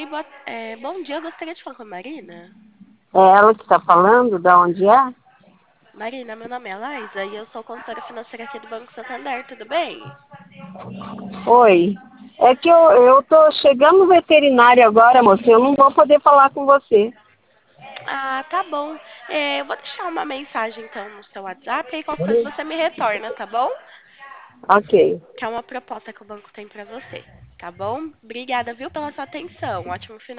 Oi, bom dia. Eu gostaria de falar com a Marina. É ela que está falando? Da onde é? Marina, meu nome é Laisa e eu sou consultora financeira aqui do Banco Santander, tudo bem? Oi. É que eu tô chegando no veterinário agora, moça. Eu não vou poder falar com você. Ah, tá bom. Eu vou deixar uma mensagem então no seu WhatsApp e aí qualquer coisa você me retorna, tá bom? Ok. Que é uma proposta que o banco tem pra você, tá bom? Obrigada, viu, pela sua atenção. Ótimo final.